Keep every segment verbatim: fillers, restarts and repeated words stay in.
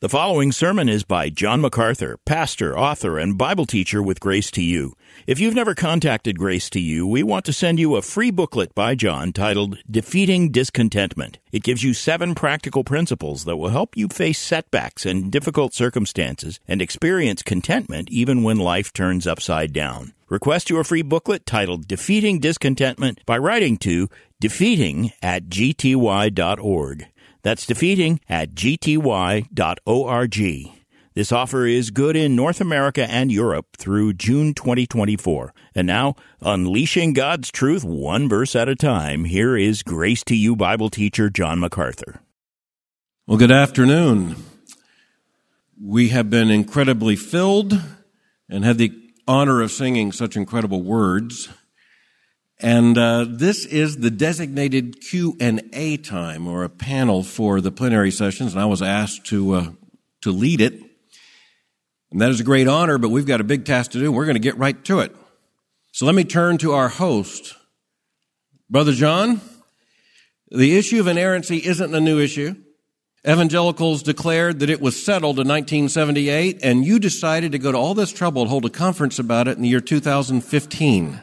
The following sermon is by John MacArthur, pastor, author, and Bible teacher with Grace to You. If you've never contacted Grace to You, we want to send you a free booklet by John titled Defeating Discontentment. It gives you seven practical principles that will help you face setbacks and difficult circumstances and experience contentment even when life turns upside down. Request your free booklet titled Defeating Discontentment by writing to defeating at g t y dot org. That's defeating at g t y dot org. This offer is good in North America and Europe through June twenty twenty-four. And now, unleashing God's truth one verse at a time, here is Grace to You Bible teacher John MacArthur. Well, good afternoon. We have been incredibly filled and had the honor of singing such incredible words. And uh, this is the designated Q and A time, or a panel for the plenary sessions, and I was asked to uh, to lead it. And that is a great honor, but we've got a big task to do, and we're going to get right to it. So let me turn to our host. Brother John, the issue of inerrancy isn't a new issue. Evangelicals declared that it was settled in nineteen seventy-eight, and you decided to go to all this trouble to hold a conference about it in the year two thousand fifteen.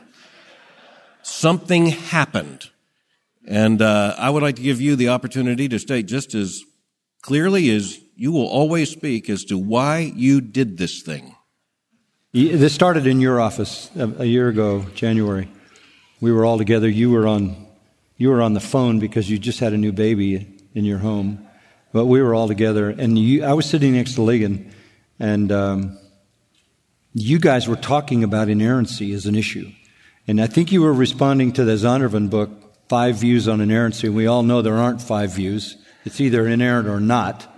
Something happened. And uh, I would like to give you the opportunity to state just as clearly as you will always speak as to why you did this thing. This started in your office a year ago, January. We were all together. You were on you were on the phone because you just had a new baby in your home. But we were all together. And you, I was sitting next to Ligon, and um, you guys were talking about inerrancy as an issue. And I think you were responding to the Zondervan book, Five Views on Inerrancy. And we all know there aren't five views. It's either inerrant or not.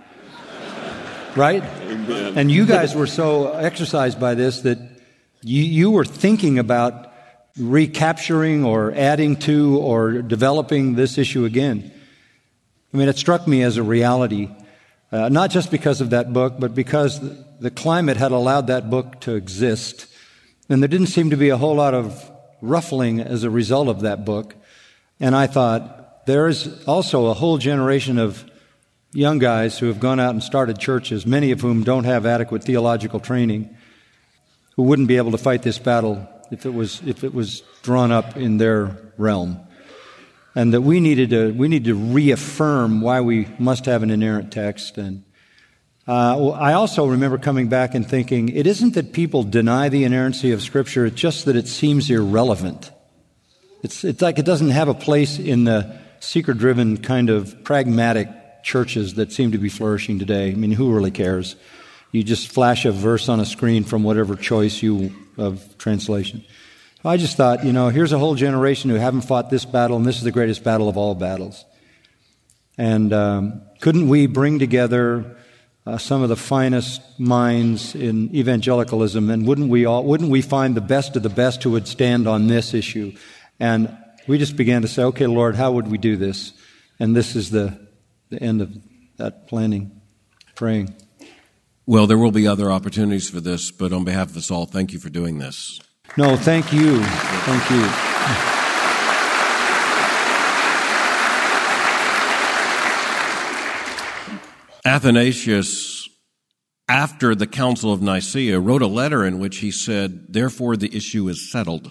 Right? Amen. And you guys were so exercised by this that you, you were thinking about recapturing or adding to or developing this issue again. I mean, it struck me as a reality, uh, not just because of that book, but because the climate had allowed that book to exist. And there didn't seem to be a whole lot of ruffling as a result of that book. And I thought, there is also a whole generation of young guys who have gone out and started churches, many of whom don't have adequate theological training, who wouldn't be able to fight this battle if it was if it was drawn up in their realm. And that we needed to we need to reaffirm why we must have an inerrant text. And uh, well, I also remember coming back and thinking, it isn't that people deny the inerrancy of Scripture, it's just that it seems irrelevant. It's it's like it doesn't have a place in the seeker-driven kind of pragmatic churches that seem to be flourishing today. I mean, who really cares? You just flash a verse on a screen from whatever choice you of translation. I just thought, you know, here's a whole generation who haven't fought this battle, and this is the greatest battle of all battles. And um, couldn't we bring together uh, some of the finest minds in evangelicalism, and wouldn't we all, wouldn't we find the best of the best who would stand on this issue? And we just began to say, okay, Lord, how would we do this? And this is the, the end of that planning, praying. Well, there will be other opportunities for this, but on behalf of us all, thank you for doing this. No, thank you. Thank you. Athanasius, after the Council of Nicaea, wrote a letter in which he said, therefore the issue is settled.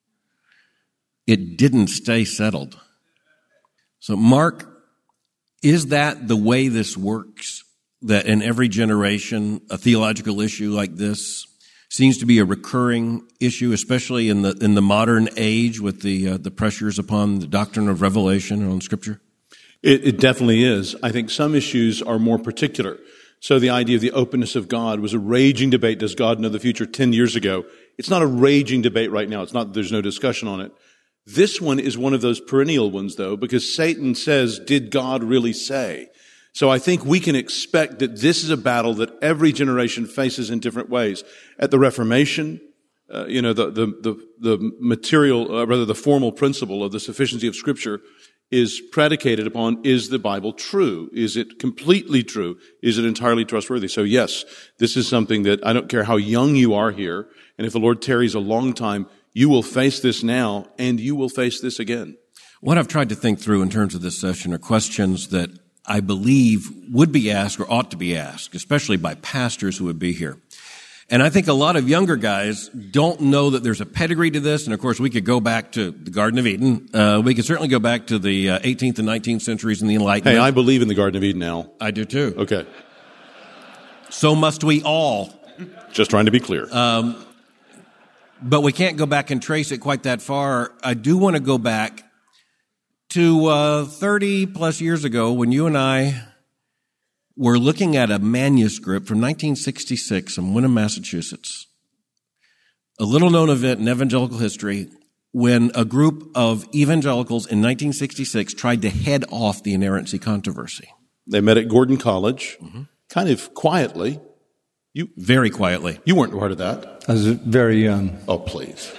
It didn't stay settled. So, Mark, is that the way this works? That in every generation, a theological issue like this seems to be a recurring issue, especially in the in the modern age with the uh, the pressures upon the doctrine of revelation and on Scripture? It, it definitely is. I think some issues are more particular. So the idea of the openness of God was a raging debate. Does God know the future? Ten years ago. It's not a raging debate right now. It's not, there's no discussion on it. This one is one of those perennial ones, though, because Satan says, did God really say? So I think we can expect that this is a battle that every generation faces in different ways. At the Reformation, uh, you know, the, the, the, the material, uh, rather the formal principle of the sufficiency of Scripture is predicated upon, is the Bible true? Is it completely true? Is it entirely trustworthy? So yes, this is something that I don't care how young you are here, and if the Lord tarries a long time, you will face this now, and you will face this again. What I've tried to think through in terms of this session are questions that I believe, would be asked or ought to be asked, especially by pastors who would be here. And I think a lot of younger guys don't know that there's a pedigree to this. And of course, we could go back to the Garden of Eden. Uh, we could certainly go back to the uh, eighteenth and nineteenth centuries and the Enlightenment. Hey, I believe in the Garden of Eden, Al. I do too. Okay. So must we all. Just trying to be clear. Um, but we can't go back and trace it quite that far. I do want to go back to uh, thirty plus years ago when you and I were looking at a manuscript from nineteen sixty-six in Wyndham, Massachusetts. A little-known event in evangelical history when a group of evangelicals in nineteen sixty-six tried to head off the inerrancy controversy. They met at Gordon College, mm-hmm. kind of quietly. You Very quietly. You weren't part of that. I was very young. Oh, please.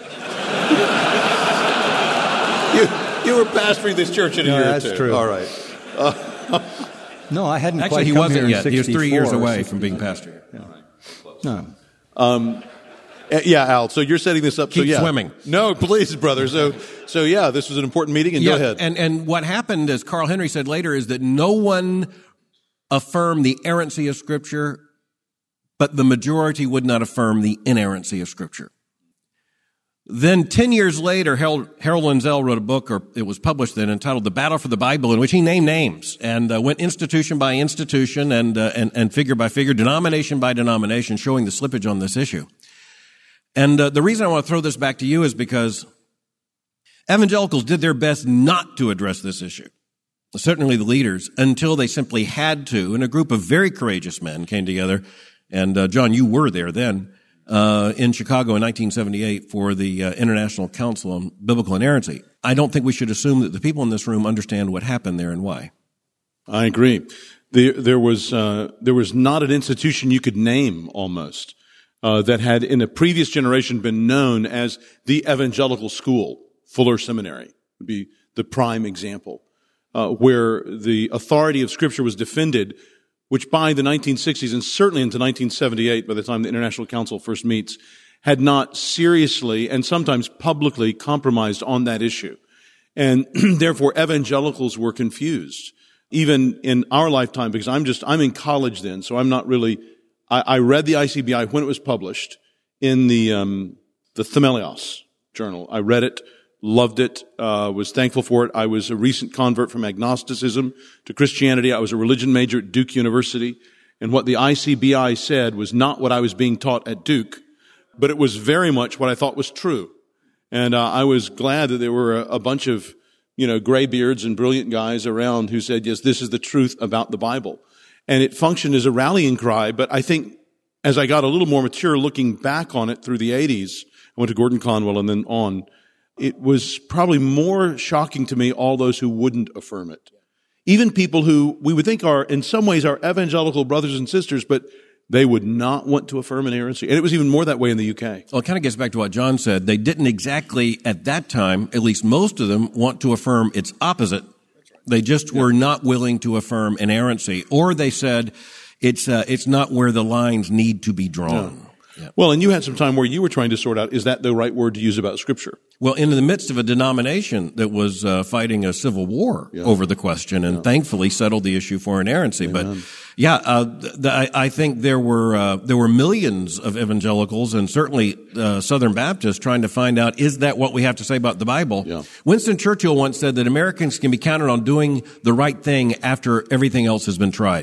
you, you were pastoring this church in a no, year that's or two. true. All right. Uh, No, I hadn't Actually, quite he come wasn't here yet. in He was three years away sixty-four. from being pastor. Yeah. No. Um, yeah, Al, so you're setting this up. Keep so yeah. swimming. No, please, brother. So, so yeah, this was an important meeting, and yeah, go ahead. And, and what happened, as Carl Henry said later, is that no one affirmed the errancy of Scripture, but the majority would not affirm the inerrancy of Scripture. Then ten years later, Harold, Harold Lindsell wrote a book, or it was published then, entitled The Battle for the Bible, in which he named names and uh, went institution by institution and, uh, and, and figure by figure, denomination by denomination, showing the slippage on this issue. And uh, the reason I want to throw this back to you is because evangelicals did their best not to address this issue, certainly the leaders, until they simply had to, and a group of very courageous men came together. And uh, John, you were there then. Uh, in Chicago in nineteen seventy-eight for the uh, International Council on Biblical Inerrancy. I don't think we should assume that the people in this room understand what happened there and why. I agree. There, there was uh, there was not an institution you could name almost uh, that had in a previous generation been known as the evangelical school. Fuller Seminary would be the prime example, uh, where the authority of Scripture was defended, which by the nineteen sixties and certainly into nineteen seventy-eight, by the time the International Council first meets, had not seriously and sometimes publicly compromised on that issue. And therefore evangelicals were confused, even in our lifetime, because I'm just, I'm in college then, so I'm not really, I, I read the I C B I when it was published in the, um, the Themelios Journal. I read it. Loved it, uh, was thankful for it. I was a recent convert from agnosticism to Christianity. I was a religion major at Duke University. And what the I C B I said was not what I was being taught at Duke, but it was very much what I thought was true. And uh, I was glad that there were a, a bunch of, you know, graybeards and brilliant guys around who said, yes, this is the truth about the Bible. And it functioned as a rallying cry. But I think as I got a little more mature looking back on it through the eighties, I went to Gordon Conwell and then on, it was probably more shocking to me, all those who wouldn't affirm it. Even people who we would think are, in some ways, are evangelical brothers and sisters, but they would not want to affirm inerrancy. And it was even more that way in the U K. Well, it kind of gets back to what John said. They didn't exactly, at that time, at least most of them, want to affirm its opposite. They just were yeah. not willing to affirm inerrancy. Or they said, it's uh, it's not where the lines need to be drawn. No. Yeah. Well, and you had some time where you were trying to sort out, is that the right word to use about Scripture? Well, in the midst of a denomination that was uh, fighting a civil war yeah. over the question and yeah. thankfully settled the issue for inerrancy. Amen. But yeah, uh, th- I, I think there were uh, there were millions of evangelicals and certainly uh, Southern Baptists trying to find out, is that what we have to say about the Bible? Yeah. Winston Churchill once said that Americans can be counted on doing the right thing after everything else has been tried.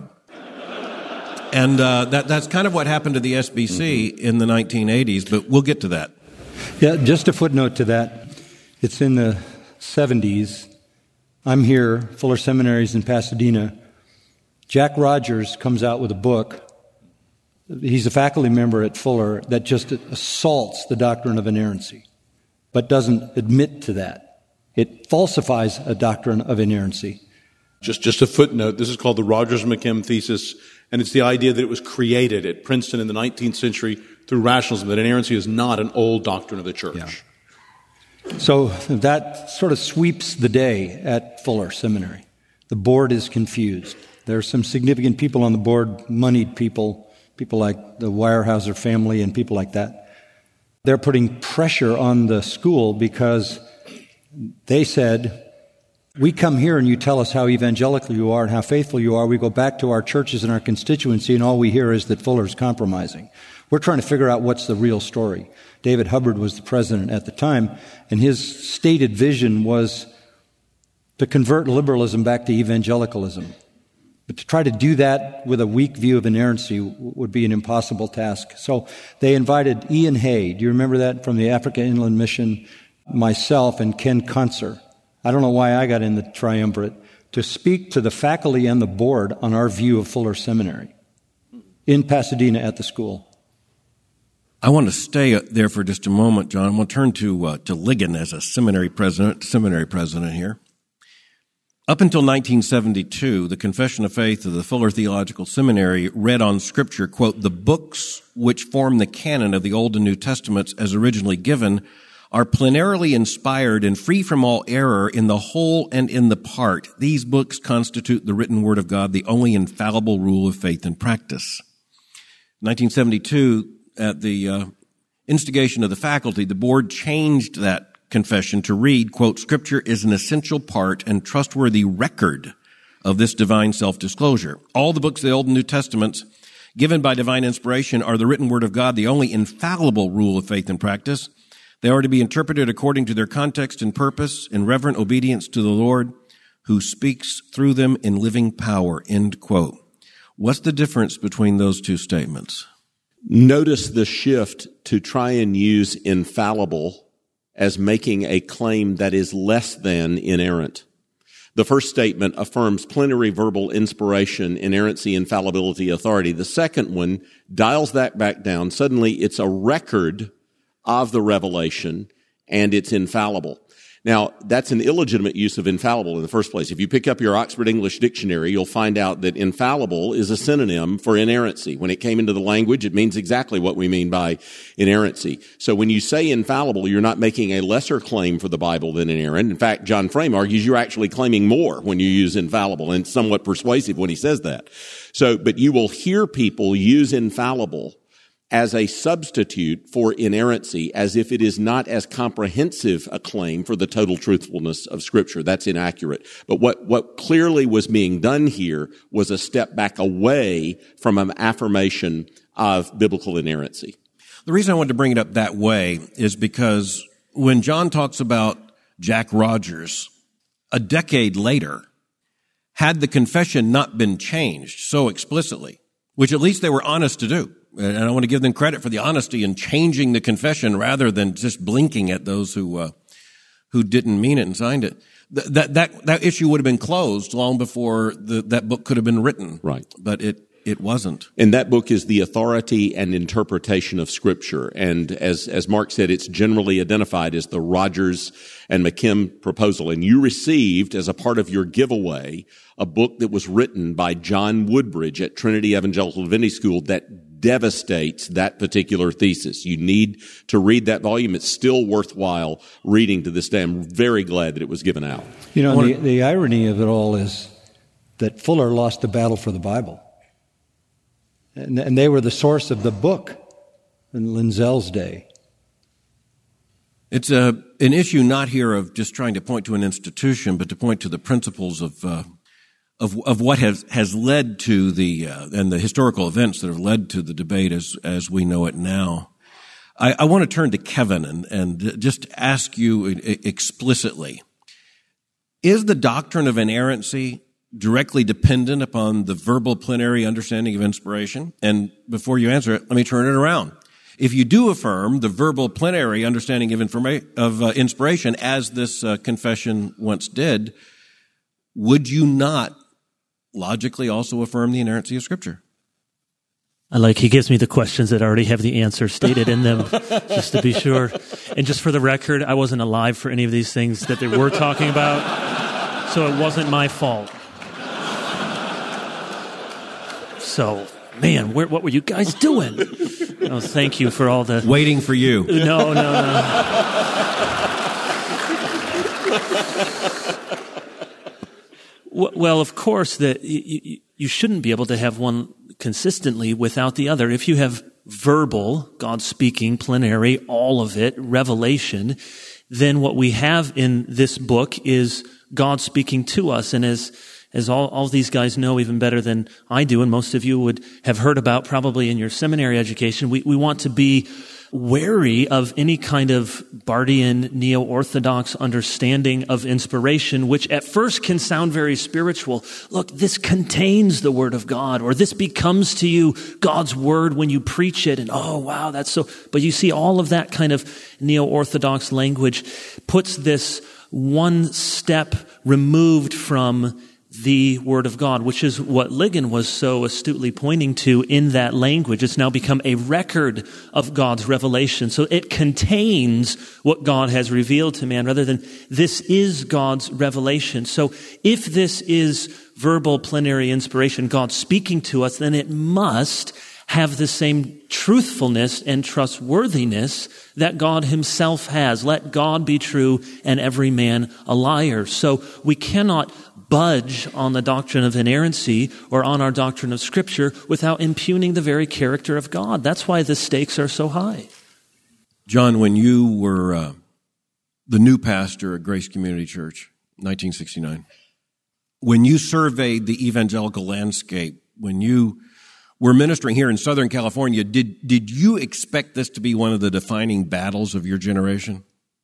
And uh, that that's kind of what happened to the S B C mm-hmm. in the nineteen eighties, but we'll get to that. Yeah, just a footnote to that. It's in the seventies. I'm here, Fuller Seminary's in Pasadena. Jack Rogers comes out with a book. He's a faculty member at Fuller that just assaults the doctrine of inerrancy, but doesn't admit to that. It falsifies a doctrine of inerrancy. Just, just a footnote. This is called the Rogers-McKim thesis, and it's the idea that it was created at Princeton in the nineteenth century through rationalism, that inerrancy is not an old doctrine of the church. Yeah. So that sort of sweeps the day at Fuller Seminary. The board is confused. There are some significant people on the board, moneyed people, people like the Weyerhaeuser family and people like that. They're putting pressure on the school because they said, We come here and you tell us how evangelical you are and how faithful you are. We go back to our churches and our constituency and all we hear is that Fuller's compromising. We're trying to figure out what's the real story. David Hubbard was the president at the time, and his stated vision was to convert liberalism back to evangelicalism. But to try to do that with a weak view of inerrancy would be an impossible task. So they invited Ian Hay. Do you remember that from the Africa Inland Mission? Myself and Ken Kunzer. I don't know why I got in the triumvirate, to speak to the faculty and the board on our view of Fuller Seminary in Pasadena at the school. I want to stay there for just a moment, John. I want to turn to uh, to Ligon as a seminary president, seminary president here. Up until nineteen seventy-two, the Confession of Faith of the Fuller Theological Seminary read on Scripture, quote, "The books which form the canon of the Old and New Testaments as originally given are plenarily inspired and free from all error in the whole and in the part. These books constitute the written word of God, the only infallible rule of faith and practice." nineteen seventy-two, at the uh, instigation of the faculty, the board changed that confession to read, quote, "Scripture is an essential part and trustworthy record of this divine self-disclosure. All the books of the Old and New Testaments given by divine inspiration are the written word of God, the only infallible rule of faith and practice. They are to be interpreted according to their context and purpose in reverent obedience to the Lord who speaks through them in living power," end quote. What's the difference between those two statements? Notice the shift to try and use infallible as making a claim that is less than inerrant. The first statement affirms plenary verbal inspiration, inerrancy, infallibility, authority. The second one dials that back down. Suddenly it's a record of the revelation, and it's infallible. Now, that's an illegitimate use of infallible in the first place. If you pick up your Oxford English Dictionary, you'll find out that infallible is a synonym for inerrancy. When it came into the language, it means exactly what we mean by inerrancy. So when you say infallible, you're not making a lesser claim for the Bible than inerrant. In fact, John Frame argues you're actually claiming more when you use infallible, and somewhat persuasive when he says that. So, but you will hear people use infallible as a substitute for inerrancy, as if it is not as comprehensive a claim for the total truthfulness of Scripture. That's inaccurate. But what, what clearly was being done here was a step back away from an affirmation of biblical inerrancy. The reason I wanted to bring it up that way is because when John talks about Jack Rogers, a decade later, had the confession not been changed so explicitly, which at least they were honest to do, and I want to give them credit for the honesty in changing the confession rather than just blinking at those who uh, who didn't mean it and signed it. Th- that that that issue would have been closed long before the, that book could have been written. Right, but it it wasn't. And that book is the authority and interpretation of Scripture. And as as Mark said, it's generally identified as the Rogers and McKim proposal. And you received, as a part of your giveaway, a book that was written by John Woodbridge at Trinity Evangelical Divinity School that devastates that particular thesis. You need to read that volume. It's still worthwhile reading to this day. I'm very glad that it was given out. You know, the, the irony of it all is that Fuller lost the battle for the Bible. And, and they were the source of the book in Linzel's day. It's a, an issue not here of just trying to point to an institution, but to point to the principles of uh, of of what has has led to the uh, and the historical events that have led to the debate as as we know it now. I, I want to turn to Kevin and and just ask you explicitly: is the doctrine of inerrancy directly dependent upon the verbal plenary understanding of inspiration? And before you answer it, let me turn it around. If you do affirm the verbal plenary understanding of, informa- of uh, inspiration, as this uh, confession once did, would you not logically also affirm the inerrancy of Scripture? I like he gives me the questions that already have the answer stated in them, just to be sure. And just for the record, I wasn't alive for any of these things that they were talking about, so it wasn't my fault. So, man, where, what were you guys doing? Oh, thank you for all the... Waiting for you. No, no, no. Well, of course, that you, you shouldn't be able to have one consistently without the other. If you have verbal, God speaking, plenary, all of it, revelation, then what we have in this book is God speaking to us. And as as all, all these guys know even better than I do, and most of you would have heard about probably in your seminary education, we, we want to be wary of any kind of Bardian neo-orthodox understanding of inspiration, which at first can sound very spiritual. Look, this contains the Word of God, or this becomes to you God's Word when you preach it, and oh, wow, that's so... But you see, all of that kind of neo-orthodox language puts this one step removed from the Word of God, which is what Ligon was so astutely pointing to in that language. It's now become a record of God's revelation. So it contains what God has revealed to man, rather than this is God's revelation. So if this is verbal plenary inspiration, God speaking to us, then it must have the same truthfulness and trustworthiness that God himself has. Let God be true and every man a liar. So we cannot budge on the doctrine of inerrancy or on our doctrine of Scripture without impugning the very character of God. That's why the stakes are so high. John, when you were uh, the new pastor at Grace Community Church, nineteen sixty-nine, when you surveyed the evangelical landscape, when you were ministering here in Southern California, did did you expect this to be one of the defining battles of your generation?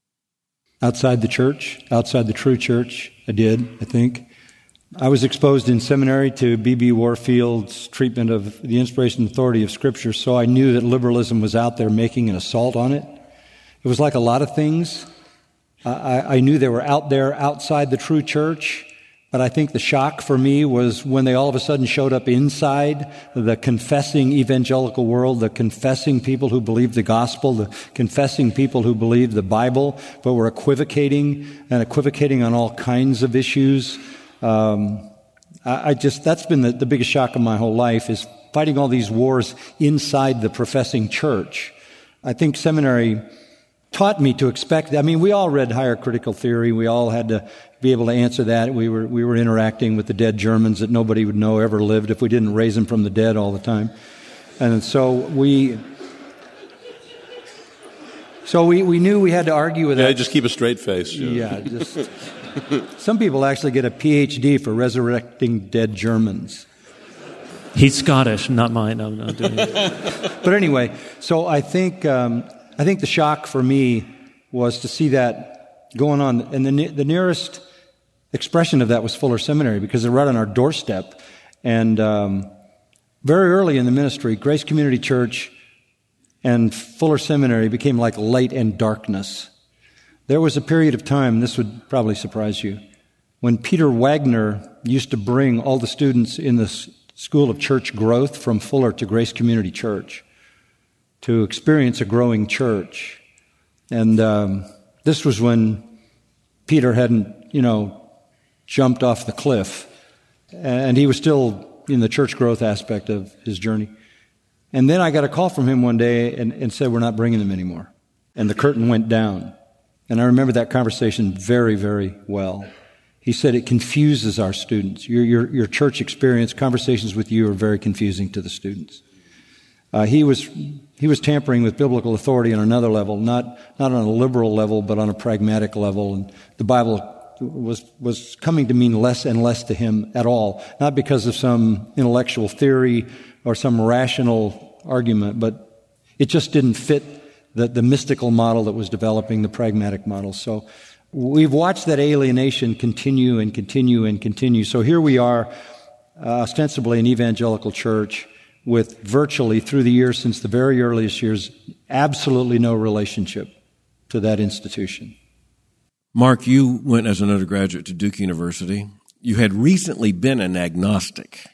Outside the church, outside the true church, I did, I think. I was exposed in seminary to B B Warfield's treatment of the inspiration and authority of Scripture, so I knew that liberalism was out there making an assault on it. It was like a lot of things. I, I knew they were out there outside the true church, but I think the shock for me was when they all of a sudden showed up inside the confessing evangelical world, the confessing people who believed the gospel, the confessing people who believed the Bible, but were equivocating and equivocating on all kinds of issues. Um, I, I just, that's been the, the biggest shock of my whole life, is fighting all these wars inside the professing church. I think seminary taught me to expect, I mean, we all read Higher Critical Theory. We all had to be able to answer that. We were, we were interacting with the dead Germans that nobody would know ever lived if we didn't raise them from the dead all the time. And so we, so we, we knew we had to argue with yeah, that. Yeah, just keep a straight face. Yeah, just, some people actually get a P H D for resurrecting dead Germans. He's Scottish, not mine. I'm not doing it. But anyway, so I think, um, I think the shock for me was to see that going on. And the, the nearest expression of that was Fuller Seminary, because they're right on our doorstep. And um, very early in the ministry, Grace Community Church and Fuller Seminary became like light and darkness. There was a period of time, this would probably surprise you, when Peter Wagner used to bring all the students in the School of Church Growth from Fuller to Grace Community Church to experience a growing church. And um, this was when Peter hadn't, you know, jumped off the cliff. And he was still in the church growth aspect of his journey. And then I got a call from him one day and, and said, we're not bringing them anymore. And the curtain went down. And I remember that conversation very, very well. He said, it confuses our students. Your, your, your church experience, conversations with you are very confusing to the students. Uh, he was he was tampering with biblical authority on another level, not not on a liberal level, but on a pragmatic level. And the Bible was was coming to mean less and less to him at all, not because of some intellectual theory or some rational argument, but it just didn't fit the, the mystical model that was developing, the pragmatic model. So we've watched that alienation continue and continue and continue. So here we are, uh, ostensibly an evangelical church, with virtually, through the years, since the very earliest years, absolutely no relationship to that institution. Mark, you went as an undergraduate to Duke University. You had recently been an agnostic.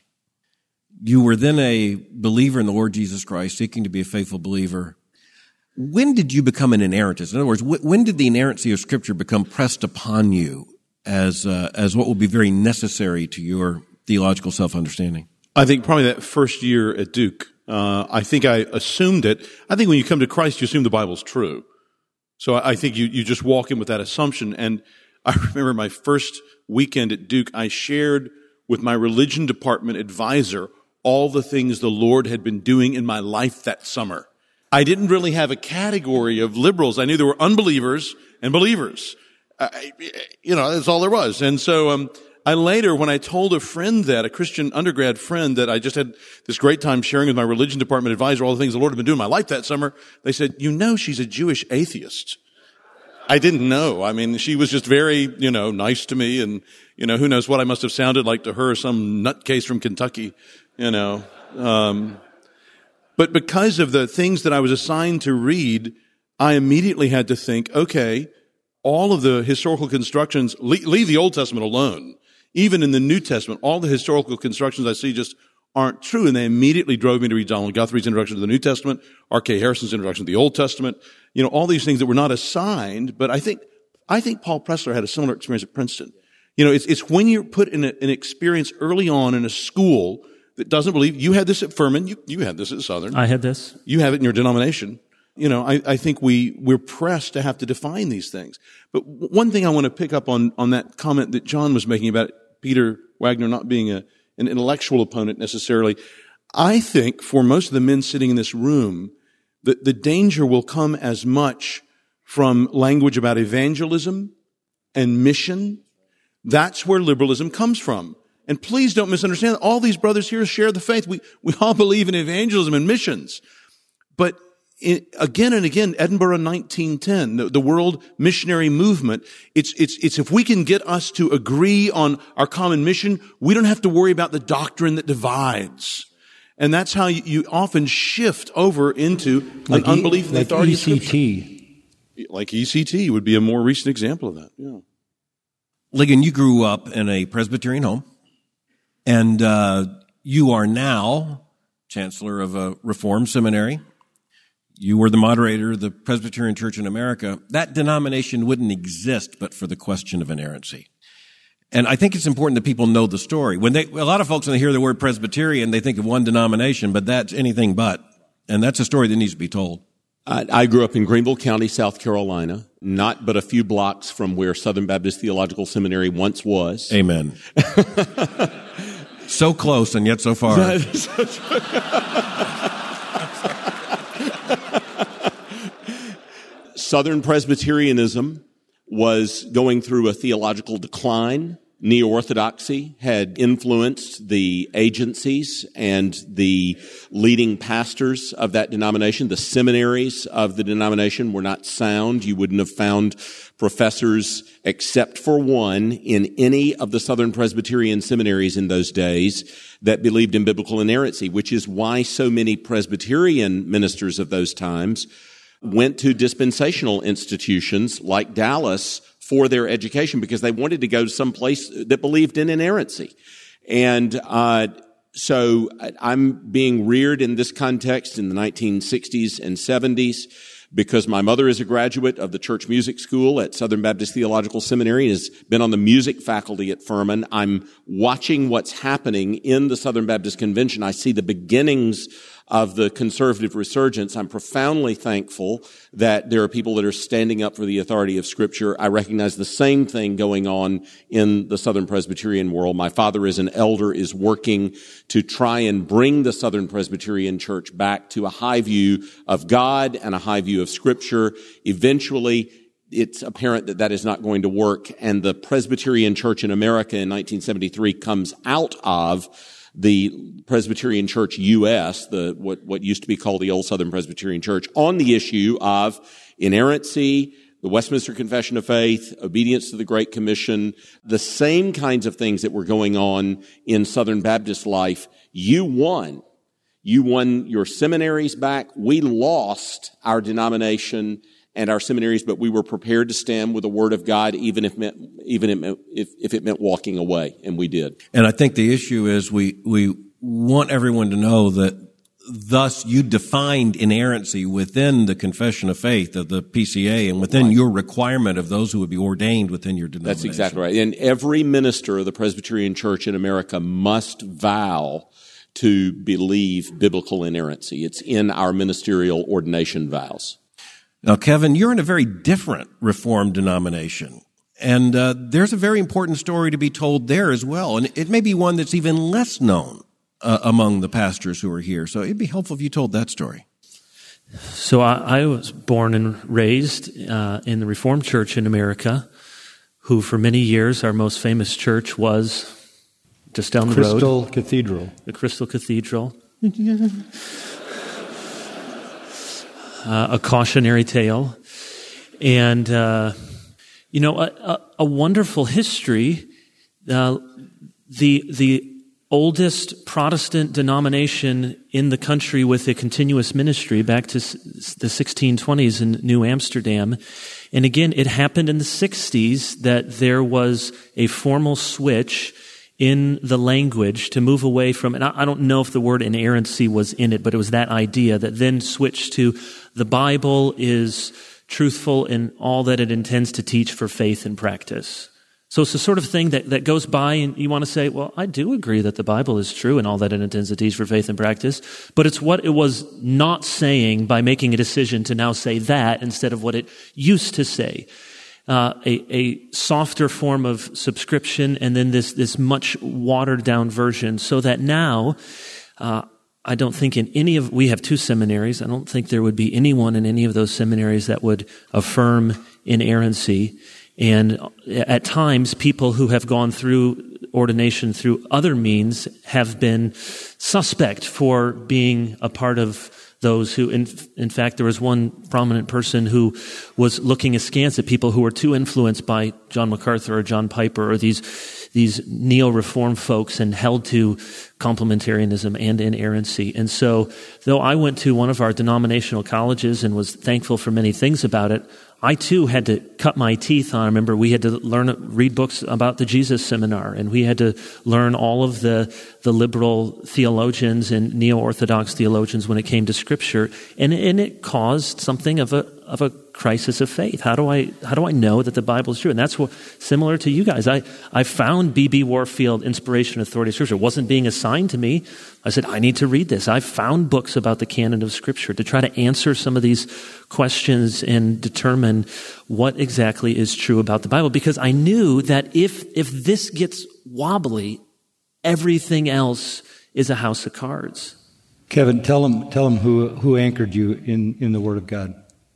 You were then a believer in the Lord Jesus Christ, seeking to be a faithful believer. When did you become an inerrantist? In other words, when did the inerrancy of Scripture become pressed upon you as uh, as what will be very necessary to your theological self-understanding? I think probably that first year at Duke, uh, I think I assumed it. I think when you come to Christ, you assume the Bible's true. So I, I think you, you just walk in with that assumption. And I remember my first weekend at Duke, I shared with my religion department advisor all the things the Lord had been doing in my life that summer. I didn't really have a category of liberals. I knew there were unbelievers and believers. I, you know, that's all there was. And so, um, I later, when I told a friend that, a Christian undergrad friend, that I just had this great time sharing with my religion department advisor all the things the Lord had been doing in my life that summer, they said, you know, she's a Jewish atheist. I didn't know. I mean, she was just very, you know, nice to me, and, you know, who knows what I must have sounded like to her, some nutcase from Kentucky, you know. Um, but because of the things that I was assigned to read, I immediately had to think, okay, all of the historical constructions, leave, leave the Old Testament alone. Even in the New Testament, all the historical constructions I see just aren't true. And they immediately drove me to read Donald Guthrie's introduction to the New Testament, R K Harrison's introduction to the Old Testament, you know, all these things that were not assigned. But I think, I think Paul Pressler had a similar experience at Princeton. You know, it's, it's when you're put in a, an experience early on in a school that doesn't believe. You had this at Furman. You, you had this at Southern. I had this. You have it in your denomination. You know, I, I think we, we're pressed to have to define these things. But one thing I want to pick up on, on that comment that John was making about Peter Wagner not being a, an intellectual opponent necessarily. I think for most of the men sitting in this room, that the danger will come as much from language about evangelism and mission. That's where liberalism comes from. And please don't misunderstand. All these brothers here share the faith. We, we all believe in evangelism and missions. But It, again and again, Edinburgh nineteen ten, the, the world missionary movement, it's, it's, it's if we can get us to agree on our common mission, we don't have to worry about the doctrine that divides. And that's how you, you often shift over into like an unbelief e, in the like authority E of C Scripture. T. Like E C T would be a more recent example of that, yeah. Ligon, you grew up in a Presbyterian home, and uh, you are now chancellor of a Reformed seminary. You were the moderator of the Presbyterian Church in America. That denomination wouldn't exist but for the question of inerrancy. And I think it's important that people know the story. When they, a lot of folks, when they hear the word Presbyterian, they think of one denomination, but that's anything but. And that's a story that needs to be told. I, I grew up in Greenville County, South Carolina, not but a few blocks from where Southern Baptist Theological Seminary once was. Amen. So close and yet so far. Southern Presbyterianism was going through a theological decline. Neo-Orthodoxy had influenced the agencies and the leading pastors of that denomination. The seminaries of the denomination were not sound. You wouldn't have found professors, except for one, in any of the Southern Presbyterian seminaries in those days that believed in biblical inerrancy, which is why so many Presbyterian ministers of those times went to dispensational institutions like Dallas for their education because they wanted to go to some place that believed in inerrancy. And uh so I'm being reared in this context in the nineteen sixties and seventies because my mother is a graduate of the church music school at Southern Baptist Theological Seminary and has been on the music faculty at Furman. I'm watching what's happening in the Southern Baptist Convention. I see the beginnings of the conservative resurgence. I'm profoundly thankful that there are people that are standing up for the authority of Scripture. I recognize the same thing going on in the Southern Presbyterian world. My father, as an elder, is working to try and bring the Southern Presbyterian Church back to a high view of God and a high view of Scripture. Eventually, it's apparent that that is not going to work, and the Presbyterian Church in America in nineteen seventy-three comes out of the Presbyterian Church U S, the what, what used to be called the Old Southern Presbyterian Church, on the issue of inerrancy, the Westminster Confession of Faith, obedience to the Great Commission, the same kinds of things that were going on in Southern Baptist life. You won. You won your seminaries back. We lost our denomination and our seminaries, but we were prepared to stand with the Word of God, even if meant, even if, if, if it meant walking away, and we did. And I think the issue is we we want everyone to know that thus you defined inerrancy within the Confession of Faith of the P C A and within right. your requirement of those who would be ordained within your denomination. That's exactly right. And every minister of the Presbyterian Church in America must vow to believe biblical inerrancy. It's in our ministerial ordination vows. Now, Kevin, you're in a very different Reformed denomination, and uh, there's a very important story to be told there as well, and it may be one that's even less known uh, among the pastors who are here, so it'd be helpful if you told that story. So I, I was born and raised uh, in the Reformed Church in America. who for many years our most famous church was just down the Crystal road. Cathedral. The Crystal Cathedral. uh, a cautionary tale. And, uh, you know, a, a, a wonderful history. Uh, the, the oldest Protestant denomination in the country with a continuous ministry back to the sixteen twenties in New Amsterdam. And again, it happened in the sixties that there was a formal switch in the language to move away from, and I don't know if the word inerrancy was in it, but it was that idea that then switched to the Bible is truthful in all that it intends to teach for faith and practice. So it's the sort of thing that, that goes by and you want to say, well, I do agree that the Bible is true and all that it intends to teach for faith and practice, but it's what it was not saying by making a decision to now say that instead of what it used to say. Uh, a, a softer form of subscription and then this, this much watered down version so that now, uh, I don't think in any of, we have two seminaries, I don't think there would be anyone in any of those seminaries that would affirm inerrancy. And at times, people who have gone through ordination through other means have been suspect for being a part of those who, in, in fact, there was one prominent person who was looking askance at people who were too influenced by John MacArthur or John Piper or these, these neo-reform folks and held to complementarianism and inerrancy. And so, though I went to one of our denominational colleges and was thankful for many things about it, I too had to cut my teeth on. I remember we had to learn, read books about the Jesus Seminar, and we had to learn all of the, the liberal theologians and neo-Orthodox theologians when it came to Scripture, and, and it caused something of a of a crisis of faith. How do I how do I know that the Bible is true? And that's what, similar to you guys. I I found B B Warfield, Inspiration, Authority of Scripture. It wasn't being assigned to me. I said, I need to read this. I found books about the canon of Scripture to try to answer some of these questions and determine what exactly is true about the Bible. Because I knew that if if this gets wobbly, everything else is a house of cards. Kevin, tell them tell them who who anchored you in, in the Word of God.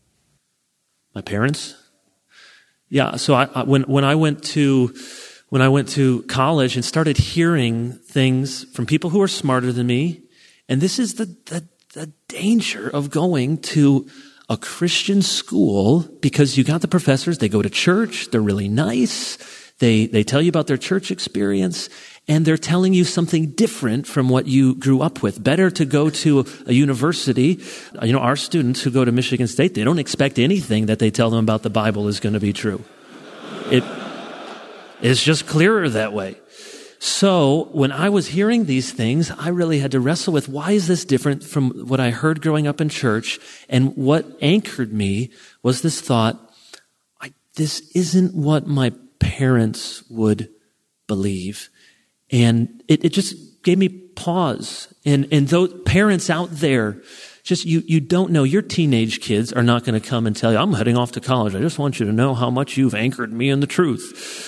My parents? Yeah, so I, I, when when I went to when I went to college and started hearing things from people who are smarter than me, and this is the the, the danger of going to a Christian school because you got the professors, they go to church, they're really nice, they they tell you about their church experience, and they're telling you something different from what you grew up with. Better to go to a university. You know, our students who go to Michigan State, they don't expect anything that they tell them about the Bible is going to be true. It is just clearer that way. So when I was hearing these things, I really had to wrestle with why is this different from what I heard growing up in church? And what anchored me was this thought, I, this isn't what my parents would believe. And it, it just gave me pause. And, and those parents out there, just you, you don't know. Your teenage kids are not going to come and tell you, I'm heading off to college. I just want you to know how much you've anchored me in the truth.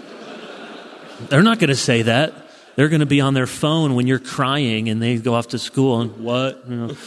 They're not going to say that. They're going to be on their phone when you're crying and they go off to school and what? You know.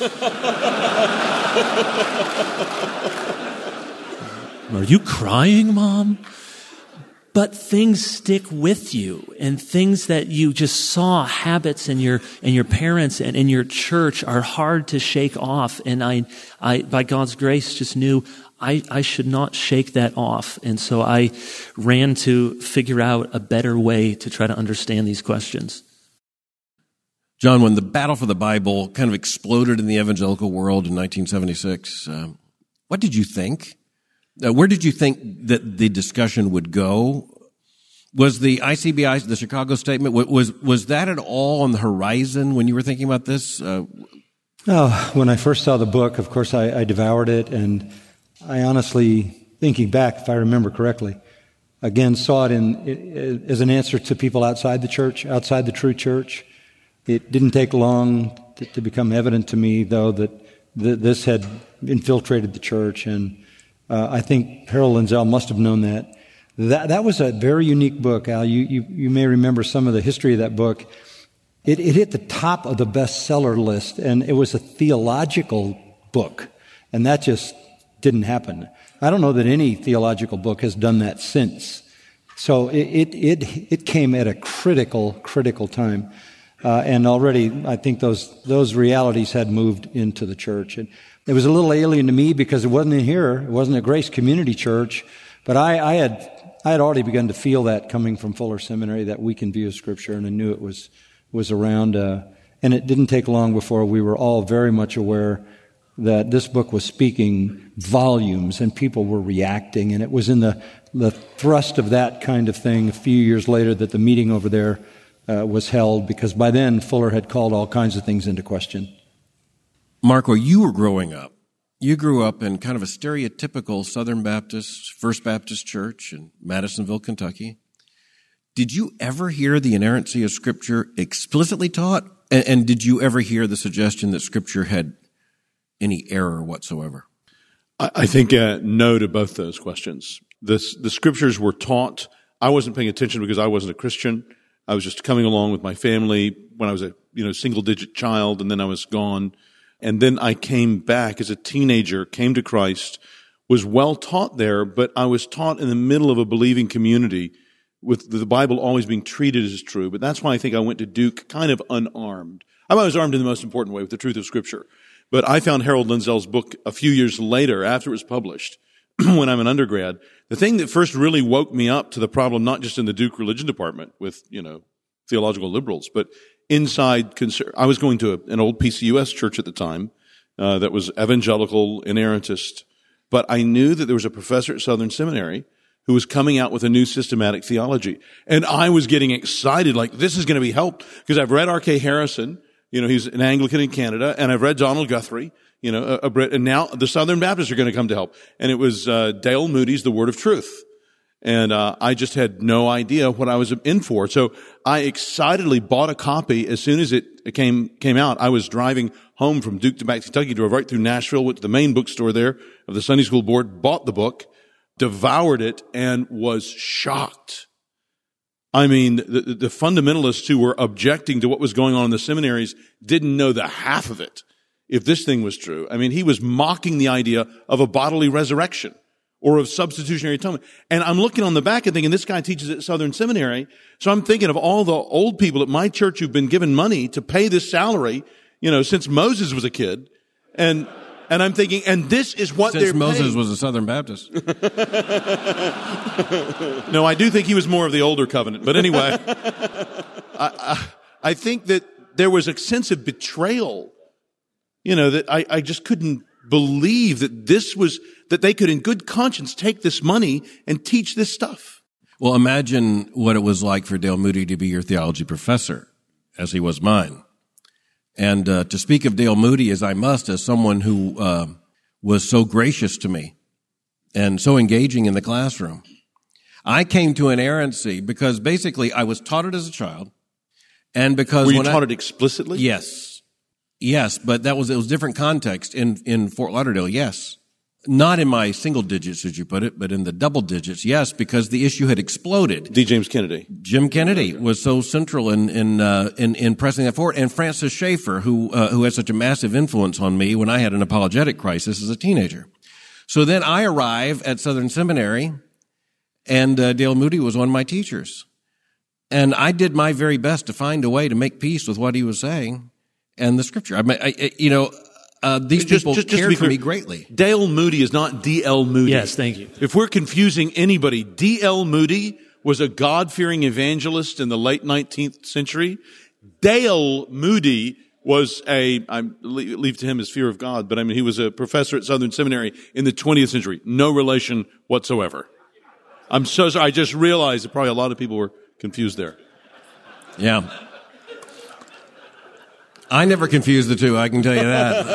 Are you crying, Mom? But things stick with you, and things that you just saw, habits in your and your parents and in your church are hard to shake off. And I, I by God's grace, just knew I, I should not shake that off. And so I ran to figure out a better way to try to understand these questions. John, when the battle for the Bible kind of exploded in the evangelical world in nineteen seventy-six, um, what did you think? Uh, where did you think that the discussion would go? Was the I C B I, the Chicago Statement, was was that at all on the horizon when you were thinking about this? Uh, oh, when I first saw the book, of course, I, I devoured it, and I honestly, thinking back, if I remember correctly, again saw it in as an answer to people outside the church, outside the true church. It didn't take long to, to become evident to me, though, that th- this had infiltrated the church, and Uh, I think Harold Lindsell must have known that. That that was a very unique book, Al. You, you, you may remember some of the history of that book. It, it hit the top of the bestseller list, and it was a theological book, and that just didn't happen. I don't know that any theological book has done that since. So it, it, it, it came at a critical, critical time. Uh, and already, I think those, those realities had moved into the church. And it was a little alien to me because it wasn't in here. It wasn't a Grace Community Church. But I, I had, I had already begun to feel that coming from Fuller Seminary, that weakened view of Scripture, and I knew it was, was around. Uh, and it didn't take long before we were all very much aware that this book was speaking volumes and people were reacting. And it was in the, the thrust of that kind of thing a few years later that the meeting over there Uh, was held, because by then Fuller had called all kinds of things into question. Marco, you were growing up. You grew up in kind of a stereotypical Southern Baptist, First Baptist church in Madisonville, Kentucky. Did you ever hear the inerrancy of Scripture explicitly taught? And, and did you ever hear the suggestion that Scripture had any error whatsoever? I, I think uh, no to both those questions. The, the Scriptures were taught. I wasn't paying attention because I wasn't a Christian. I was just coming along with my family when I was a, you know, single-digit child, and then I was gone. And then I came back as a teenager, came to Christ, was well taught there, but I was taught in the middle of a believing community with the Bible always being treated as true. But that's why I think I went to Duke kind of unarmed. I was armed in the most important way, with the truth of Scripture. But I found Harold Lindsell's book a few years later, after it was published, when I'm an undergrad. The thing that first really woke me up to the problem, not just in the Duke religion department with, you know, theological liberals, but inside, I was going to a, an old P C U S church at the time, uh, that was evangelical, inerrantist, but I knew that there was a professor at Southern Seminary who was coming out with a new systematic theology. And I was getting excited, like, this is going to be helped, because I've read R K Harrison, you know, he's an Anglican in Canada, and I've read Donald Guthrie, you know, a, a Brit, and now the Southern Baptists are going to come to help. And it was uh, Dale Moody's The Word of Truth. And uh I just had no idea what I was in for. So I excitedly bought a copy as soon as it came came out. I was driving home from Duke to back to Kentucky, drove right through Nashville, went to the main bookstore there of the Sunday School Board, bought the book, devoured it, and was shocked. I mean, the, the fundamentalists who were objecting to what was going on in the seminaries didn't know the half of it, if this thing was true. I mean, he was mocking the idea of a bodily resurrection or of substitutionary atonement. And I'm looking on the back and thinking, this guy teaches at Southern Seminary. So I'm thinking of all the old people at my church who've been given money to pay this salary, you know, since Moses was a kid. And, and I'm thinking, and this is what since they're Moses paying. was a Southern Baptist. No, I do think he was more of the older covenant. But anyway, I, I, I think that there was a sense of betrayal, you know, that I, I just couldn't believe that this was, that they could in good conscience take this money and teach this stuff. Well, imagine what it was like for Dale Moody to be your theology professor, as he was mine. And uh, to speak of Dale Moody as I must, as someone who uh, was so gracious to me and so engaging in the classroom. I came to inerrancy because basically I was taught it as a child, and because Were you when taught I, it explicitly? Yes. Yes, but that was, it was different context in, in Fort Lauderdale, yes. Not in my single digits, as you put it, but in the double digits, yes, because the issue had exploded. D. James Kennedy. Jim Kennedy was so central in, in, uh, in, in pressing that forward. And Francis Schaeffer, who, uh, who had such a massive influence on me when I had an apologetic crisis as a teenager. So then I arrive at Southern Seminary, and, uh, Dale Moody was one of my teachers. And I did my very best to find a way to make peace with what he was saying and the Scripture. I mean, I, you know, uh, these just, people just, just cared for me greatly. Dale Moody is not D L Moody. Yes, thank you. If we're confusing anybody, D L Moody was a God-fearing evangelist in the late nineteenth century. Dale Moody was a, I leave to him his fear of God, but I mean, he was a professor at Southern Seminary in the twentieth century. No relation whatsoever. I'm so sorry. I just realized that probably a lot of people were confused there. Yeah. I never confuse the two, I can tell you that.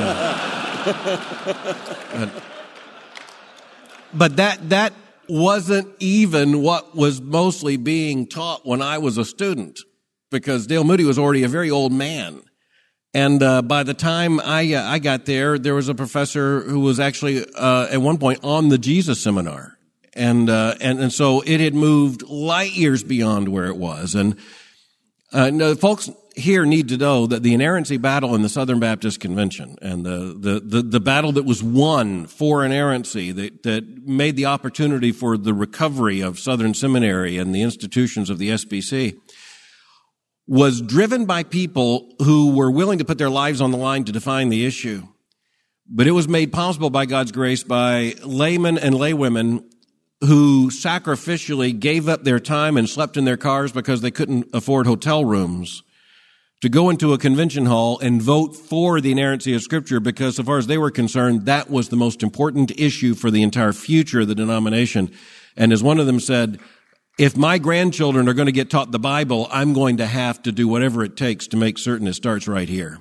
Um, but, but that that wasn't even what was mostly being taught when I was a student, because Dale Moody was already a very old man. And uh, by the time I uh, I got there, there was a professor who was actually uh, at one point on the Jesus Seminar. And, uh, and, and so it had moved light years beyond where it was. And Uh, no, folks here need to know that the inerrancy battle in the Southern Baptist Convention and the, the, the, the battle that was won for inerrancy that, that made the opportunity for the recovery of Southern Seminary and the institutions of the S B C was driven by people who were willing to put their lives on the line to define the issue. But it was made possible by God's grace by laymen and laywomen who sacrificially gave up their time and slept in their cars because they couldn't afford hotel rooms to go into a convention hall and vote for the inerrancy of Scripture because, so far as they were concerned, that was the most important issue for the entire future of the denomination. And as one of them said, if my grandchildren are going to get taught the Bible, I'm going to have to do whatever it takes to make certain it starts right here.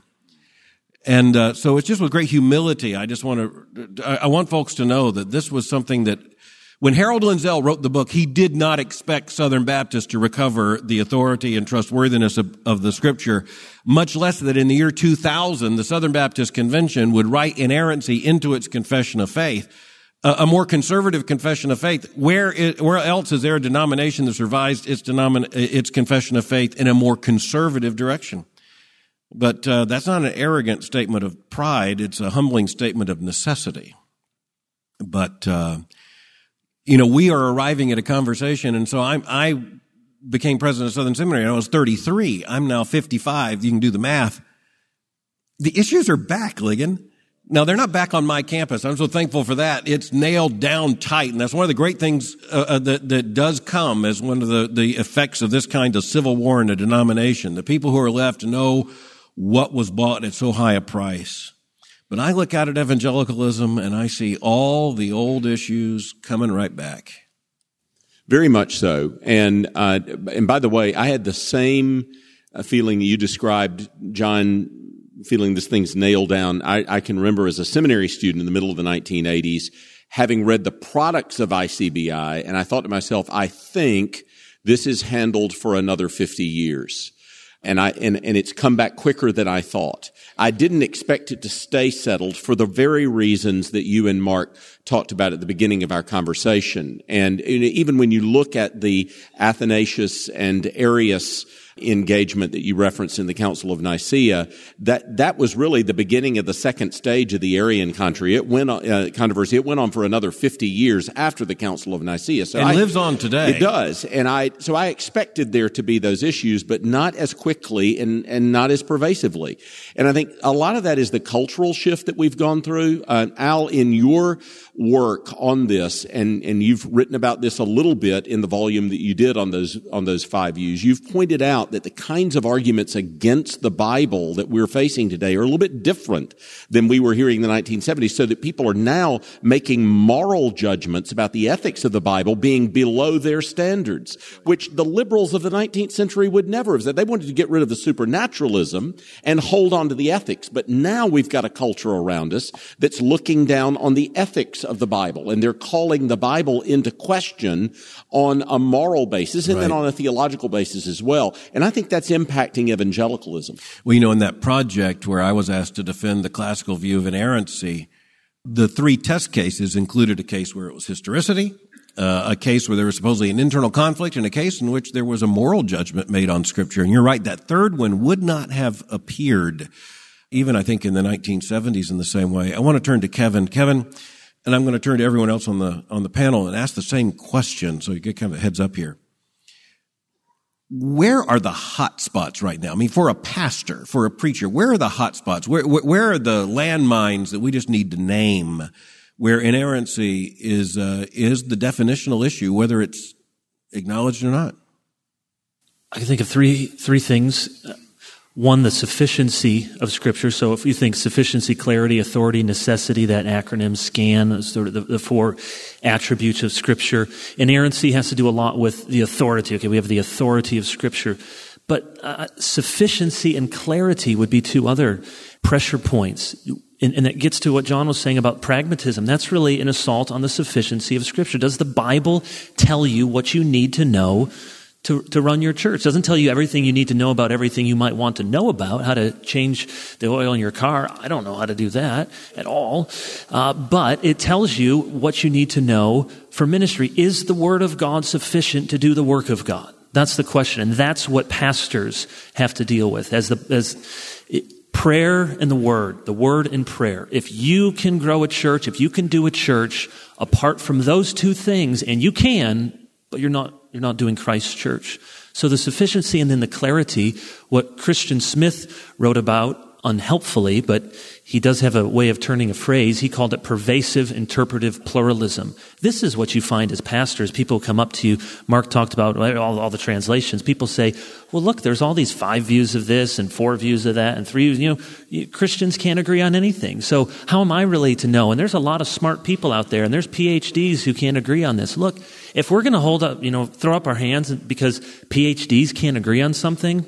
And uh, so it's just with great humility. I just want to, I want folks to know that this was something that, when Harold Lindsell wrote the book, he did not expect Southern Baptists to recover the authority and trustworthiness of, of the Scripture, much less that in the year two thousand, the Southern Baptist Convention would write inerrancy into its confession of faith, a, a more conservative confession of faith. Where, it, where else is there a denomination that's revised its, denomin- its confession of faith in a more conservative direction? But uh, that's not an arrogant statement of pride. It's a humbling statement of necessity. But... Uh, You know, we are arriving at a conversation, and so I, I became president of Southern Seminary, and I was thirty-three. I'm now fifty-five. You can do the math. The issues are back, Ligon. Now, they're not back on my campus. I'm so thankful for that. It's nailed down tight, and that's one of the great things uh, uh, that, that does come as one of the, the effects of this kind of civil war in a denomination. The people who are left know what was bought at so high a price. But I look out at evangelicalism and I see all the old issues coming right back. Very much so. And uh, and by the way, I had the same uh, feeling you described, John, feeling this thing's nailed down. I, I can remember as a seminary student in the middle of the nineteen eighties, having read the products of I C B I, and I thought to myself, I think this is handled for another fifty years. And I, and, and it's come back quicker than I thought. I didn't expect it to stay settled for the very reasons that you and Mark talked about at the beginning of our conversation. And even when you look at the Athanasius and Arius engagement that you referenced in the Council of Nicaea, that that was really the beginning of the second stage of the Arian controversy. It went on, uh, controversy. It went on for another fifty years after the Council of Nicaea. So and I, lives on today. It does, and I so I expected there to be those issues, but not as quickly and and not as pervasively. And I think a lot of that is the cultural shift that we've gone through. Uh, Al, in your work on this, and and you've written about this a little bit in the volume that you did on those on those five views. You've pointed out that the kinds of arguments against the Bible that we're facing today are a little bit different than we were hearing in the nineteen seventies, so that people are now making moral judgments about the ethics of the Bible being below their standards, which the liberals of the nineteenth century would never have said. They wanted to get rid of the supernaturalism and hold on to the ethics. But now we've got a culture around us that's looking down on the ethics of the Bible, and they're calling the Bible into question on a moral basis and right. then on a theological basis as well. And I think that's impacting evangelicalism. Well, you know, in that project where I was asked to defend the classical view of inerrancy, the three test cases included a case where it was historicity, uh, a case where there was supposedly an internal conflict, and a case in which there was a moral judgment made on Scripture. And you're right, that third one would not have appeared, even I think in the nineteen seventies in the same way. I want to turn to Kevin. Kevin, and I'm going to turn to everyone else on the on the panel and ask the same question so you get kind of a heads up here. Where are the hot spots right now? I mean, for a pastor, for a preacher, where are the hot spots? Where, where, where are the landmines that we just need to name where inerrancy is, uh, is the definitional issue, whether it's acknowledged or not? I can think of three, three things. One, the sufficiency of Scripture. So if you think sufficiency, clarity, authority, necessity, that acronym SCAN, sort of the, the four attributes of Scripture. Inerrancy has to do a lot with the authority. Okay, we have the authority of Scripture. But uh, sufficiency and clarity would be two other pressure points. And, and that gets to what John was saying about pragmatism. That's really an assault on the sufficiency of Scripture. Does the Bible tell you what you need to know To, to run your church? It doesn't tell you everything you need to know about everything you might want to know about, how to change the oil in your car. I don't know how to do that at all. Uh, but it tells you what you need to know for ministry. Is the Word of God sufficient to do the work of God? That's the question. And that's what pastors have to deal with as the, as it, prayer and the word, the word and prayer. If you can grow a church, if you can do a church apart from those two things, and you can, but you're not, you're not doing Christ's church. So the sufficiency and then the clarity, what Christian Smith wrote about unhelpfully, but he does have a way of turning a phrase. He called it pervasive interpretive pluralism. This is what you find as pastors. People come up to you. Mark talked about all, all the translations. People say, well, look, there's all these five views of this and four views of that and three, you know, Christians can't agree on anything. So how am I really to know? And there's a lot of smart people out there, and there's P H Ds who can't agree on this. Look, if we're going to hold up, you know, throw up our hands because P H Ds can't agree on something,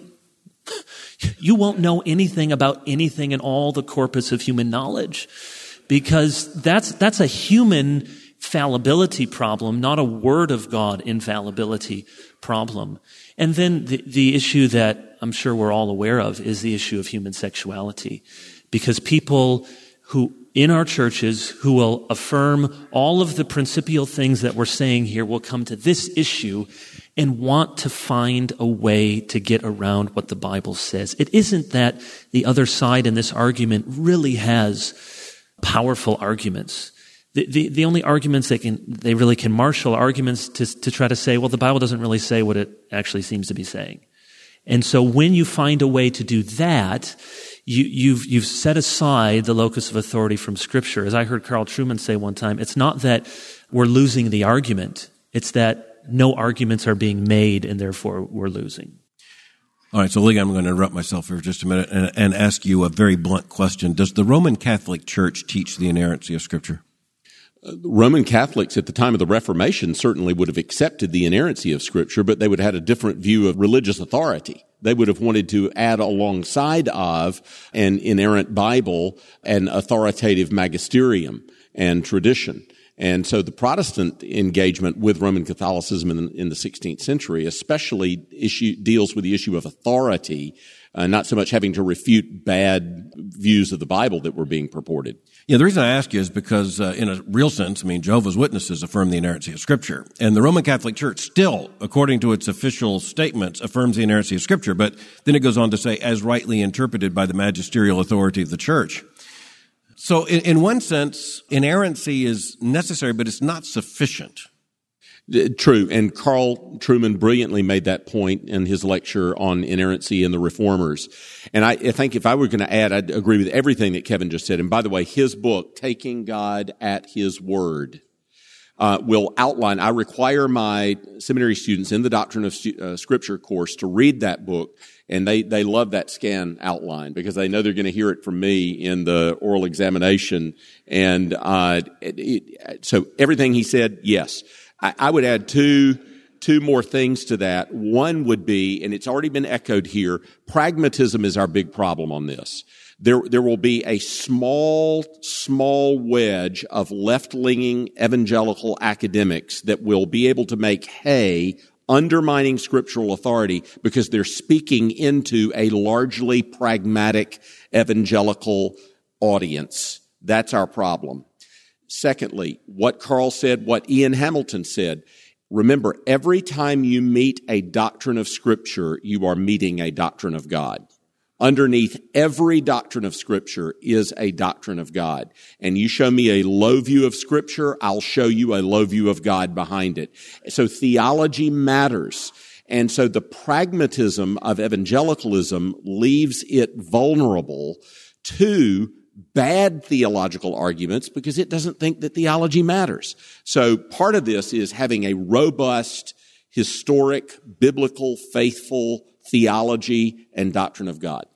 you won't know anything about anything in all the corpus of human knowledge, because that's that's a human fallibility problem, not a word of God infallibility problem. And then the, the issue that I'm sure we're all aware of is the issue of human sexuality, because people who in our churches who will affirm all of the principial things that we're saying here will come to this issue and want to find a way to get around what the Bible says. It isn't that the other side in this argument really has powerful arguments. The, the, the only arguments they can, they really can marshal arguments to, to try to say, well, the Bible doesn't really say what it actually seems to be saying. And so when you find a way to do that, you, you've, you've set aside the locus of authority from Scripture. As I heard Carl Trueman say one time, it's not that we're losing the argument. It's that no arguments are being made, and therefore we're losing. All right, so Lee, I'm going to interrupt myself for just a minute and, and ask you a very blunt question. Does the Roman Catholic Church teach the inerrancy of Scripture? Uh, Roman Catholics at the time of the Reformation certainly would have accepted the inerrancy of Scripture, but they would have had a different view of religious authority. They would have wanted to add alongside of an inerrant Bible an authoritative magisterium and tradition. And so the Protestant engagement with Roman Catholicism in, in the sixteenth century especially issue, deals with the issue of authority, uh, not so much having to refute bad views of the Bible that were being purported. Yeah, the reason I ask you is because, uh, in a real sense, I mean, Jehovah's Witnesses affirm the inerrancy of Scripture. And the Roman Catholic Church still, according to its official statements, affirms the inerrancy of Scripture. But then it goes on to say, as rightly interpreted by the magisterial authority of the Church. So in, in one sense, inerrancy is necessary, but it's not sufficient. True. And Carl Trueman brilliantly made that point in his lecture on inerrancy and the Reformers. And I, I think if I were going to add, I'd agree with everything that Kevin just said. And by the way, his book, Taking God at His Word, uh, will outline, I require my seminary students in the Doctrine of uh, Scripture course to read that book. And they, they love that scan outline because they know they're going to hear it from me in the oral examination. And, uh, it, it, so everything he said, yes. I, I would add two, two more things to that. One would be, and it's already been echoed here, pragmatism is our big problem on this. There, there will be a small, small wedge of left-leaning evangelical academics that will be able to make hay undermining scriptural authority because they're speaking into a largely pragmatic evangelical audience. That's our problem. Secondly, what Carl said, what Ian Hamilton said, remember, every time you meet a doctrine of Scripture, you are meeting a doctrine of God. Underneath every doctrine of Scripture is a doctrine of God. And you show me a low view of Scripture, I'll show you a low view of God behind it. So theology matters. And so the pragmatism of evangelicalism leaves it vulnerable to bad theological arguments because it doesn't think that theology matters. So part of this is having a robust, historic, biblical, faithful theology and doctrine of God.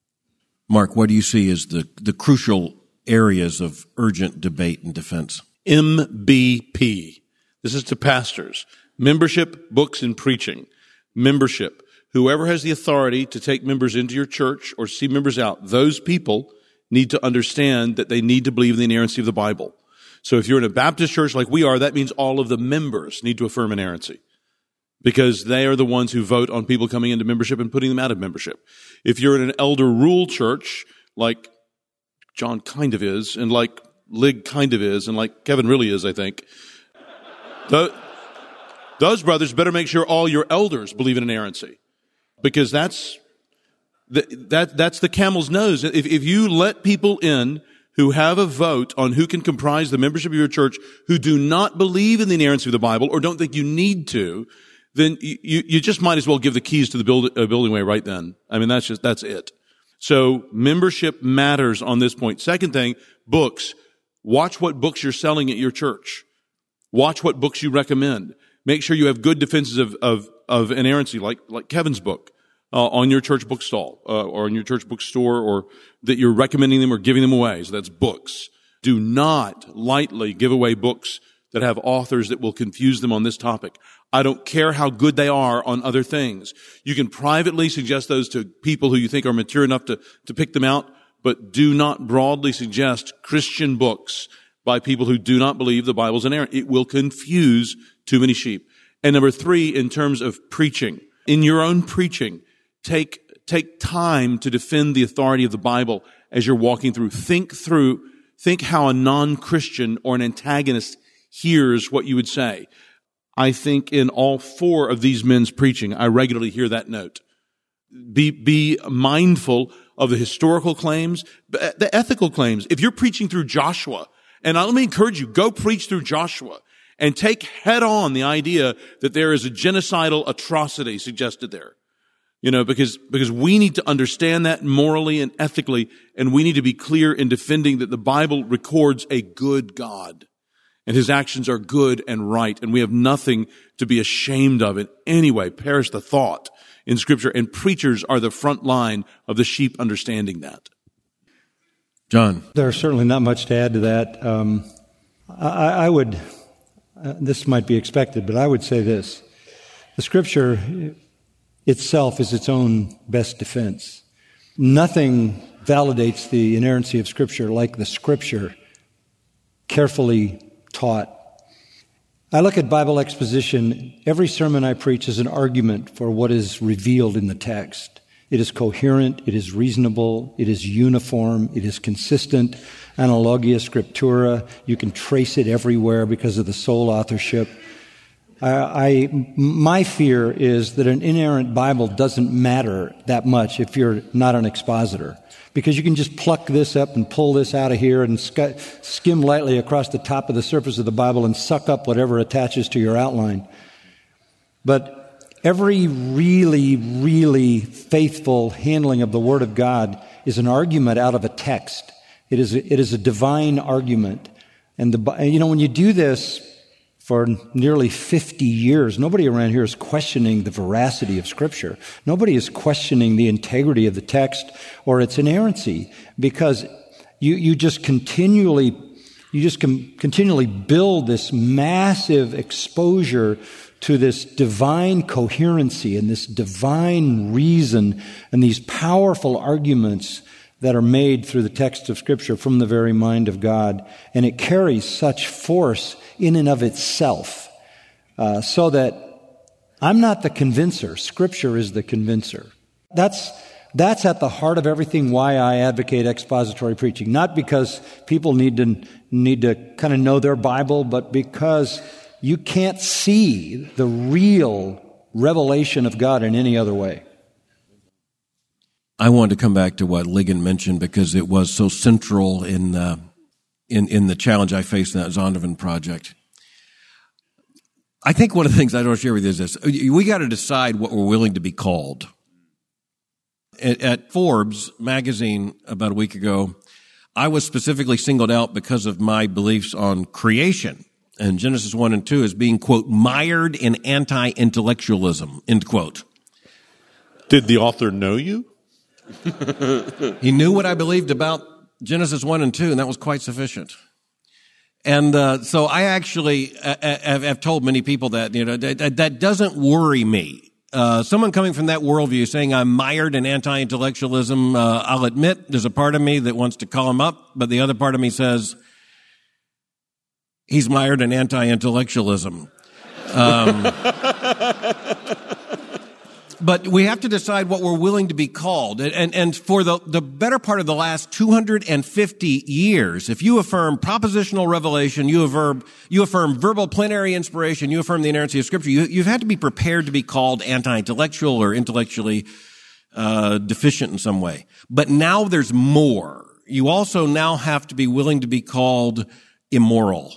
Mark, what do you see as the, the crucial areas of urgent debate and defense? M B P. This is to pastors. Membership, books, and preaching. Membership. Whoever has the authority to take members into your church or see members out, those people need to understand that they need to believe in the inerrancy of the Bible. So if you're in a Baptist church like we are, that means all of the members need to affirm inerrancy, because they are the ones who vote on people coming into membership and putting them out of membership. If you're in an elder rule church, like John kind of is, and like Lig kind of is, and like Kevin really is, I think, th- those brothers better make sure all your elders believe in inerrancy, because that's the, that that's the camel's nose. If, if you let people in who have a vote on who can comprise the membership of your church who do not believe in the inerrancy of the Bible or don't think you need to, then you, you just might as well give the keys to the build, uh, building way right then. I mean, that's just, that's it. So membership matters on this point. Second thing, books. Watch what books you're selling at your church. Watch what books you recommend. Make sure you have good defenses of, of, of inerrancy, like, like Kevin's book, uh, on your church bookstall, uh, or in your church bookstore, or that you're recommending them or giving them away. So that's books. Do not lightly give away books that have authors that will confuse them on this topic. I don't care how good they are on other things. You can privately suggest those to people who you think are mature enough to, to pick them out, but do not broadly suggest Christian books by people who do not believe the Bible's inerrant. It will confuse too many sheep. And number three, in terms of preaching, in your own preaching, take, take time to defend the authority of the Bible as you're walking through. Think through, think how a non-Christian or an antagonist hears what you would say. I think in all four of these men's preaching, I regularly hear that note. Be, be mindful of the historical claims, the ethical claims. If you're preaching through Joshua, and let me encourage you, go preach through Joshua and take head on the idea that there is a genocidal atrocity suggested there. You know, because, because we need to understand that morally and ethically, and we need to be clear in defending that the Bible records a good God. And his actions are good and right, and we have nothing to be ashamed of in any way. Perish the thought in Scripture, and preachers are the front line of the sheep understanding that. John. There's certainly not much to add to that. Um, I, I would, uh, this might be expected, but I would say this. The Scripture itself is its own best defense. Nothing validates the inerrancy of Scripture like the Scripture carefully taught. I look at Bible exposition. Every sermon I preach is an argument for what is revealed in the text. It is coherent, it is reasonable, it is uniform, it is consistent. Analogia scriptura, you can trace it everywhere because of the sole authorship. I, I, my fear is that an inerrant Bible doesn't matter that much if you're not an expositor, because you can just pluck this up and pull this out of here and sk- skim lightly across the top of the surface of the Bible and suck up whatever attaches to your outline. But every really, really faithful handling of the Word of God is an argument out of a text. It is a, it is a divine argument. And the, you know, when you do this for nearly fifty years, nobody around here is questioning the veracity of Scripture. Nobody is questioning the integrity of the text or its inerrancy, because you, you just continually, you just com- continually build this massive exposure to this divine coherency and this divine reason and these powerful arguments that are made through the text of Scripture from the very mind of God. And it carries such force in and of itself, uh, so that I'm not the convincer. Scripture is the convincer. That's that's at the heart of everything why I advocate expository preaching. Not because people need to need to kind of know their Bible, but because you can't see the real revelation of God in any other way. I wanted to come back to what Ligon mentioned because it was so central in uh, in in the challenge I faced in that Zondervan project. I think one of the things I don't share with you is this: we got to decide what we're willing to be called. At, at Forbes magazine about a week ago, I was specifically singled out because of my beliefs on creation and Genesis one and two as being, quote, mired in anti-intellectualism, end quote. Did the author know you? He knew what I believed about Genesis one and two, and that was quite sufficient. And uh, so I actually uh, have, have told many people that, you know, that, that doesn't worry me. Uh, someone coming from that worldview saying I'm mired in anti-intellectualism, uh, I'll admit there's a part of me that wants to call him up, but the other part of me says he's mired in anti-intellectualism. Um, but we have to decide what we're willing to be called. And, and, and for the, the better part of the last two hundred fifty years, if you affirm propositional revelation, you affirm, you affirm verbal plenary inspiration, you affirm the inerrancy of Scripture, you, you've had to be prepared to be called anti-intellectual or intellectually uh, deficient in some way. But now there's more. You also now have to be willing to be called immoral.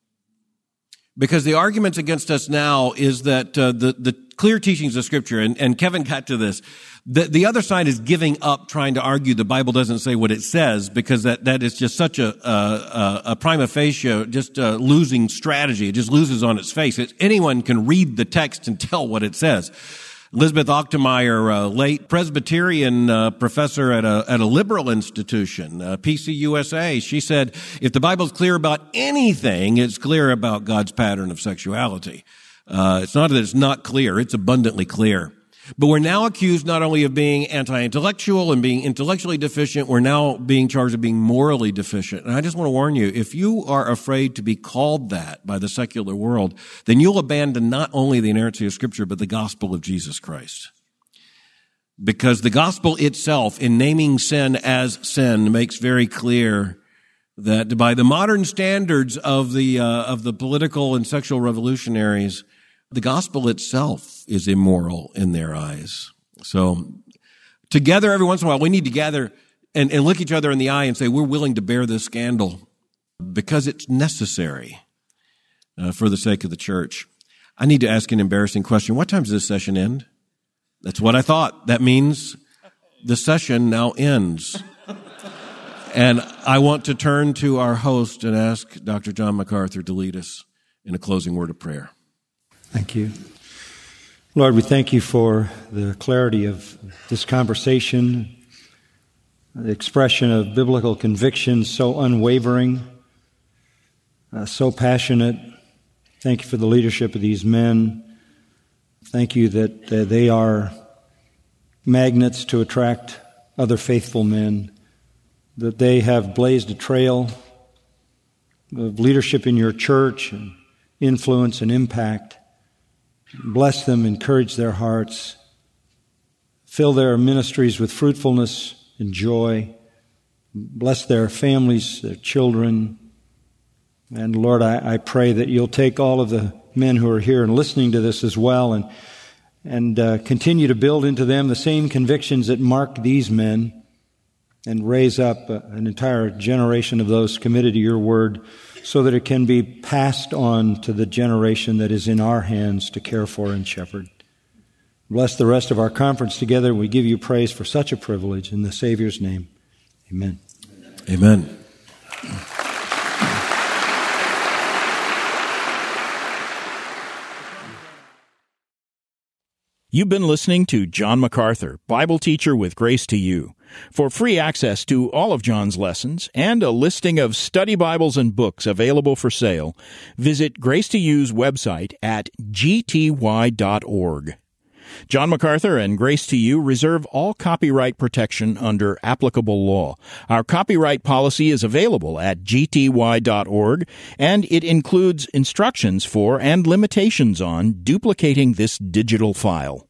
Because the arguments against us now is that uh, the, the clear teachings of Scripture, and, and Kevin got to this, the, the other side is giving up trying to argue the Bible doesn't say what it says, because that, that is just such a, a, a prima facie, just a losing strategy. It just loses on its face. It, anyone can read the text and tell what it says. Elizabeth Ochtermeyer, a late Presbyterian uh, professor at a at a liberal institution, uh, P C U S A, she said, if the Bible's clear about anything, it's clear about God's pattern of sexuality. Uh, it's not that it's not clear, it's abundantly clear. But we're now accused not only of being anti-intellectual and being intellectually deficient, we're now being charged of being morally deficient. And I just want to warn you, if you are afraid to be called that by the secular world, then you'll abandon not only the inerrancy of Scripture, but the gospel of Jesus Christ. Because the gospel itself, in naming sin as sin, makes very clear that by the modern standards of the uh, of the political and sexual revolutionaries, the gospel itself is immoral in their eyes. So together, every once in a while, we need to gather and, and look each other in the eye and say, we're willing to bear this scandal because it's necessary uh, for the sake of the church. I need to ask an embarrassing question. What time does this session end? That's what I thought. That means the session now ends. And I want to turn to our host and ask Doctor John MacArthur to lead us in a closing word of prayer. Thank you. Lord, we thank you for the clarity of this conversation, the expression of biblical conviction so unwavering, uh, so passionate. Thank you for the leadership of these men. Thank you that uh, they are magnets to attract other faithful men, that they have blazed a trail of leadership in your church and influence and impact. Bless them, encourage their hearts, fill their ministries with fruitfulness and joy. Bless their families, their children. And Lord, I, I pray that you'll take all of the men who are here and listening to this as well and, and uh, continue to build into them the same convictions that mark these men and raise up uh, an entire generation of those committed to your word, so that it can be passed on to the generation that is in our hands to care for and shepherd. Bless the rest of our conference together. We give you praise for such a privilege in the Savior's name. Amen. Amen. You've been listening to John MacArthur, Bible teacher with Grace to You. For free access to all of John's lessons and a listing of study Bibles and books available for sale, visit Grace to You's website at g t y dot org. John MacArthur and Grace to You reserve all copyright protection under applicable law. Our copyright policy is available at g t y dot org, and it includes instructions for and limitations on duplicating this digital file.